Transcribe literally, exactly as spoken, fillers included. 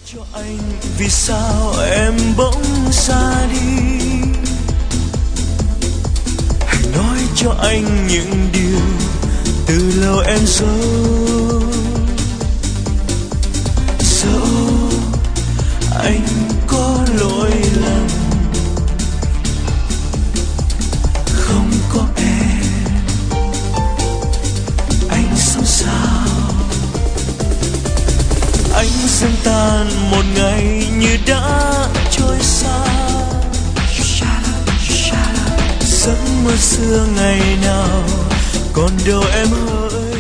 cho anh vì sao em bỗng xa đi. Hãy nói cho anh những điều từ lâu em giấu. Dẫu anh có lỗi lầm, không có em anh sống sao. Anh dần tan một ngày như đã trôi xa. Giấc mơ xưa ngày nào còn đâu em hỡi.